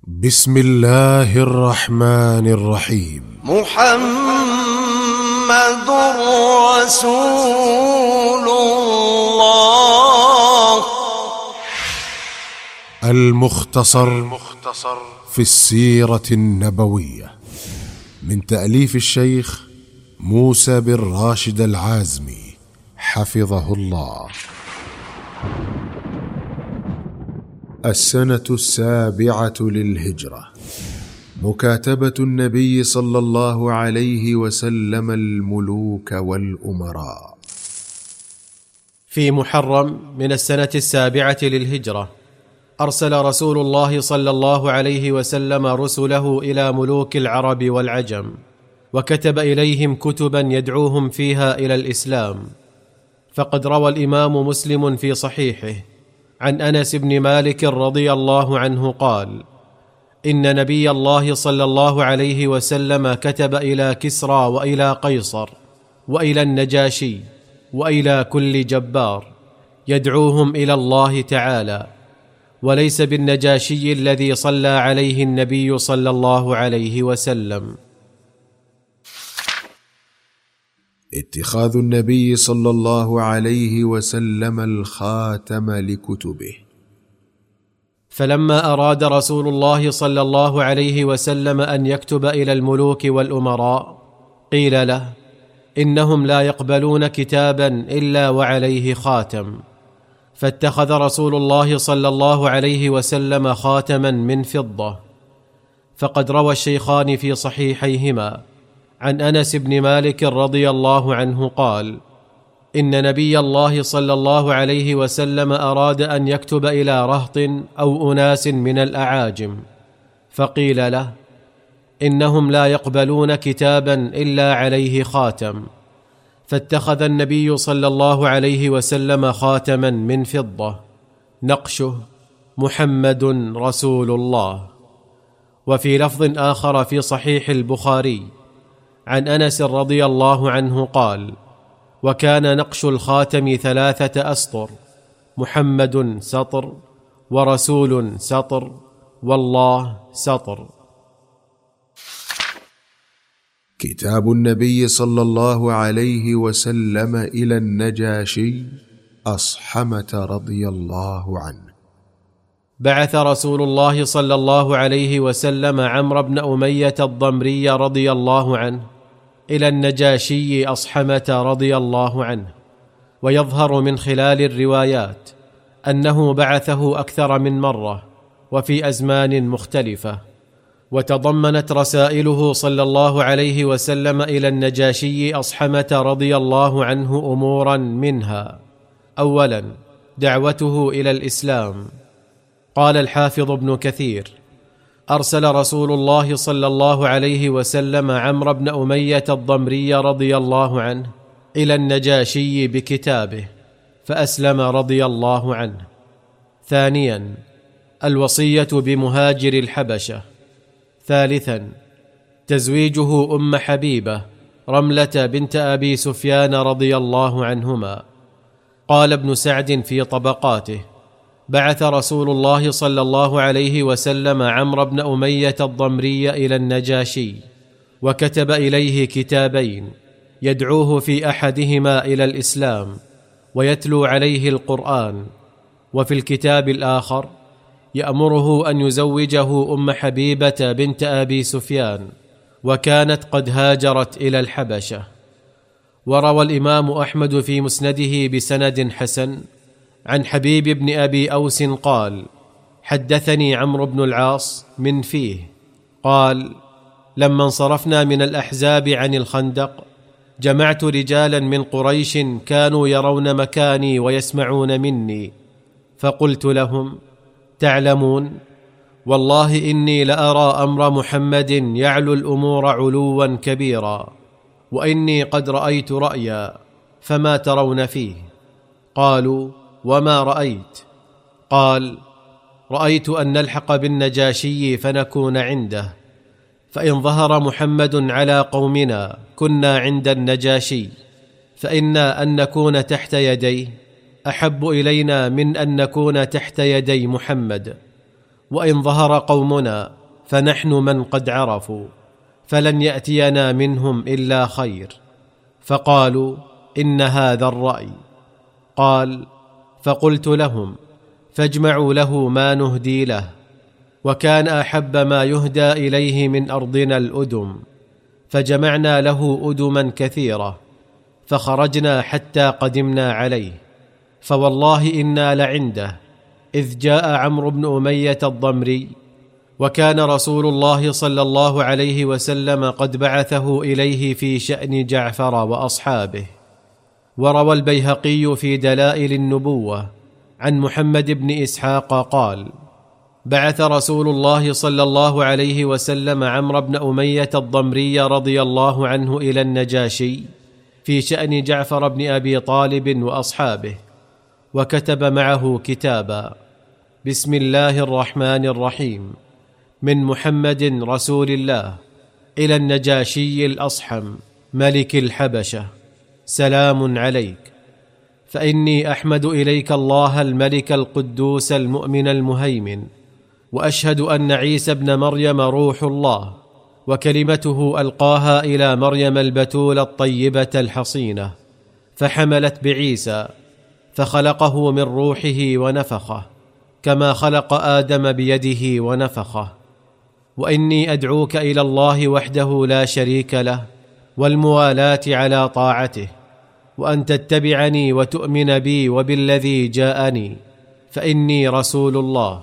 بسم الله الرحمن الرحيم. محمد رسول الله. المختصر في السيرة النبوية من تأليف الشيخ موسى بن راشد العازمي حفظه الله. السنة 7 للهجرة. مكاتبة النبي صلى الله عليه وسلم الملوك والأمراء. في محرم من السنة 7 للهجرة أرسل رسول الله صلى الله عليه وسلم رسله إلى ملوك العرب والعجم، وكتب إليهم كتبا يدعوهم فيها إلى الإسلام. فقد روى الإمام مسلم في صحيحه عن أنس بن مالك رضي الله عنه قال: إن نبي الله صلى الله عليه وسلم كتب إلى كسرى وإلى قيصر وإلى النجاشي وإلى كل جبار يدعوهم إلى الله تعالى، وليس بالنجاشي الذي صلى عليه النبي صلى الله عليه وسلم. اتخاذ النبي صلى الله عليه وسلم الخاتم لكتبه. فلما أراد رسول الله صلى الله عليه وسلم أن يكتب إلى الملوك والأمراء قيل له: إنهم لا يقبلون كتابا إلا وعليه خاتم. فاتخذ رسول الله صلى الله عليه وسلم خاتما من فضة. فقد روى الشيخان في صحيحيهما عن أنس بن مالك رضي الله عنه قال: إن نبي الله صلى الله عليه وسلم أراد أن يكتب إلى رهط أو أناس من الأعاجم، فقيل له: إنهم لا يقبلون كتابا إلا عليه خاتم. فاتخذ النبي صلى الله عليه وسلم خاتما من فضة نقشه: محمد رسول الله. وفي لفظ آخر في صحيح البخاري عن أنس رضي الله عنه قال: وكان نقش الخاتم 3 أسطر: محمد سطر، ورسول سطر، والله سطر. كتاب النبي صلى الله عليه وسلم إلى النجاشي أصحمة رضي الله عنه. بعث رسول الله صلى الله عليه وسلم عمرو بن أمية الضمري رضي الله عنه إلى النجاشي أصحمة رضي الله عنه. ويظهر من خلال الروايات أنه بعثه أكثر من مرة وفي أزمان مختلفة. وتضمنت رسائله صلى الله عليه وسلم إلى النجاشي أصحمة رضي الله عنه أمورا، منها: أولا دعوته إلى الإسلام. قال الحافظ ابن كثير: أرسل رسول الله صلى الله عليه وسلم عمرو بن أمية الضمري رضي الله عنه إلى النجاشي بكتابه، فأسلم رضي الله عنه. ثانيا الوصية بمهاجر الحبشة. ثالثا تزويجه أم حبيبة رملة بنت أبي سفيان رضي الله عنهما. قال ابن سعد في طبقاته: بعث رسول الله صلى الله عليه وسلم عمرو بن أمية الضمري إلى النجاشي، وكتب إليه كتابين يدعوه في أحدهما إلى الإسلام ويتلو عليه القرآن، وفي الكتاب الآخر يأمره أن يزوجه أم حبيبة بنت أبي سفيان، وكانت قد هاجرت إلى الحبشة. وروى الإمام أحمد في مسنده بسند حسن عن حبيب بن أبي أوس قال: حدثني عمرو بن العاص من فيه قال: لما انصرفنا من الأحزاب عن الخندق جمعت رجالا من قريش كانوا يرون مكاني ويسمعون مني، فقلت لهم: تعلمون، والله إني لأرى أمر محمد يعلو الأمور علوا كبيرا، وإني قد رأيت رأيا، فما ترون فيه؟ قالوا: وما رأيت؟ قال: رأيت أن نلحق بالنجاشي فنكون عنده، فإن ظهر محمد على قومنا كنا عند النجاشي، فإنا أن نكون تحت يديه أحب إلينا من أن نكون تحت يدي محمد، وإن ظهر قومنا فنحن من قد عرفوا، فلن يأتينا منهم إلا خير. فقالوا: إن هذا الرأي. قال: فقلت لهم: فاجمعوا له ما نهدي له. وكان أحب ما يهدى إليه من أرضنا الأدم، فجمعنا له أدما كثيرة، فخرجنا حتى قدمنا عليه، فوالله إنا لعنده إذ جاء عمرو بن أمية الضمري، وكان رسول الله صلى الله عليه وسلم قد بعثه إليه في شأن جعفر وأصحابه. وروى البيهقي في دلائل النبوة عن محمد بن إسحاق قال: بعث رسول الله صلى الله عليه وسلم عمرو بن أمية الضمري رضي الله عنه إلى النجاشي في شأن جعفر بن أبي طالب وأصحابه، وكتب معه كتابا: بسم الله الرحمن الرحيم، من محمد رسول الله إلى النجاشي الأصحم ملك الحبشة، سلام عليك، فإني أحمد إليك الله الملك القدوس المؤمن المهيمن، وأشهد أن عيسى ابن مريم روح الله وكلمته ألقاها إلى مريم البتول الطيبة الحصينة، فحملت بعيسى فخلقه من روحه ونفخه كما خلق آدم بيده ونفخه. وإني أدعوك إلى الله وحده لا شريك له والموالاة على طاعته، وأن تتبعني وتؤمن بي وبالذي جاءني، فإني رسول الله.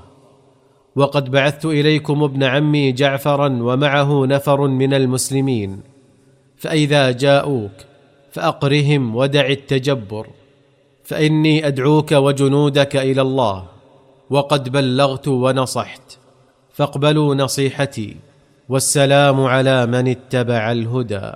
وقد بعثت إليكم ابن عمي جعفرا ومعه نفر من المسلمين، فإذا جاءوك فأقرهم ودع التجبر، فإني أدعوك وجنودك إلى الله، وقد بلغت ونصحت، فاقبلوا نصيحتي، والسلام على من اتبع الهدى.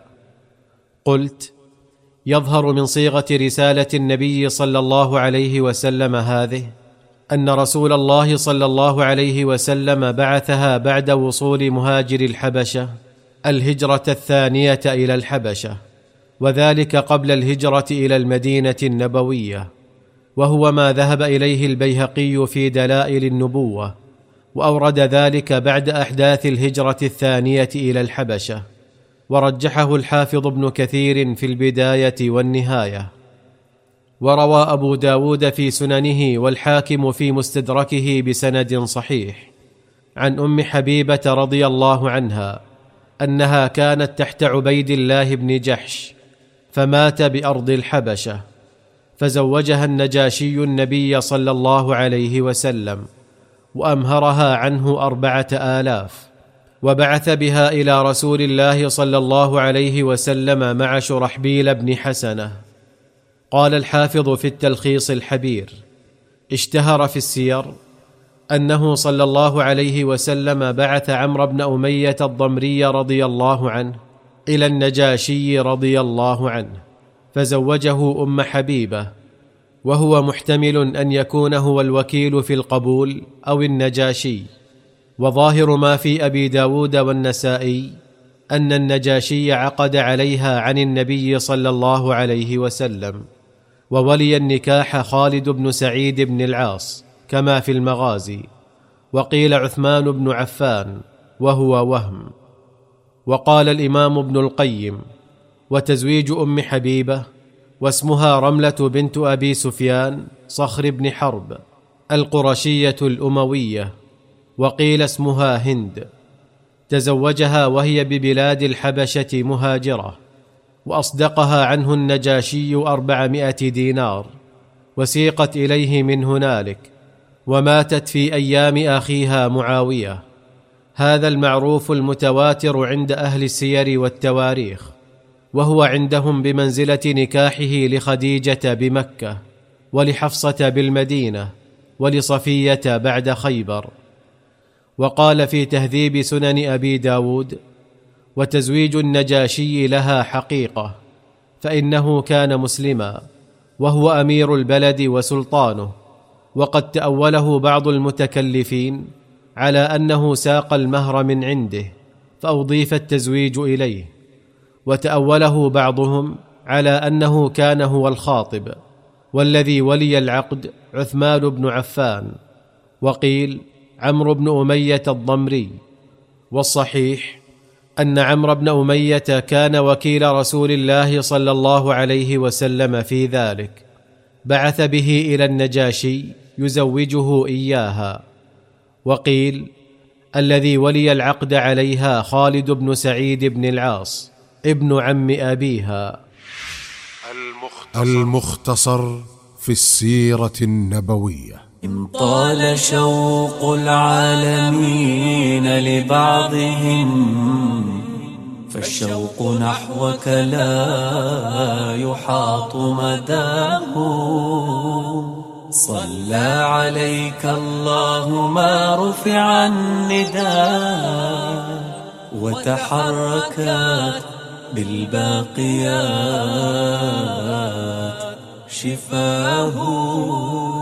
قلت: يظهر من صيغة رسالة النبي صلى الله عليه وسلم هذه أن رسول الله صلى الله عليه وسلم بعثها بعد وصول مهاجر الحبشة الهجرة الثانية إلى الحبشة، وذلك قبل الهجرة إلى المدينة النبوية، وهو ما ذهب إليه البيهقي في دلائل النبوة، وأورد ذلك بعد أحداث الهجرة الثانية إلى الحبشة، ورجحه الحافظ ابن كثير في البداية والنهاية. وروى أبو داود في سننه والحاكم في مستدركه بسند صحيح عن أم حبيبة رضي الله عنها أنها كانت تحت عبيد الله بن جحش، فمات بأرض الحبشة، فزوجها النجاشي النبي صلى الله عليه وسلم، وأمهرها عنه 4000، وبعث بها إلى رسول الله صلى الله عليه وسلم مع شرحبيل بن حسنة. قال الحافظ في التلخيص الحبير: اشتهر في السير أنه صلى الله عليه وسلم بعث عمرو بن أمية الضمري رضي الله عنه إلى النجاشي رضي الله عنه، فزوجه أم حبيبة، وهو محتمل أن يكون هو الوكيل في القبول أو النجاشي. وظاهر ما في أبي داود والنسائي أن النجاشي عقد عليها عن النبي صلى الله عليه وسلم، وولي النكاح خالد بن سعيد بن العاص كما في المغازي، وقيل عثمان بن عفان، وهو وهم. وقال الإمام ابن القيم: وتزويج أم حبيبة واسمها رملة بنت أبي سفيان صخر بن حرب القرشية الأموية، وقيل اسمها هند، تزوجها وهي ببلاد الحبشة مهاجرة، وأصدقها عنه النجاشي 400 دينار، وسيقت إليه من هنالك، وماتت في أيام أخيها معاوية. هذا المعروف المتواتر عند أهل السير والتواريخ، وهو عندهم بمنزلة نكاحه لخديجة بمكة، ولحفصة بالمدينة، ولصفية بعد خيبر. وقال في تهذيب سنن أبي داود: وتزويج النجاشي لها حقيقة، فإنه كان مسلما، وهو أمير البلد وسلطانه، وقد تأوله بعض المتكلفين على أنه ساق المهر من عنده فأضيف التزويج إليه، وتأوله بعضهم على أنه كان هو الخاطب، والذي ولي العقد عثمان بن عفان، وقيل عمرو بن أمية الضمري، والصحيح أن عمرو بن أمية كان وكيل رسول الله صلى الله عليه وسلم في ذلك، بعث به إلى النجاشي يزوجه إياها. وقيل الذي ولي العقد عليها خالد بن سعيد بن العاص ابن عم أبيها. المختصر في السيرة النبوية. إن طال شوق العالمين لبعضهم فالشوق نحوك لا يحاط مداه. صلى عليك الله ما رفع النداء وتحركت بالباقيات شفاه.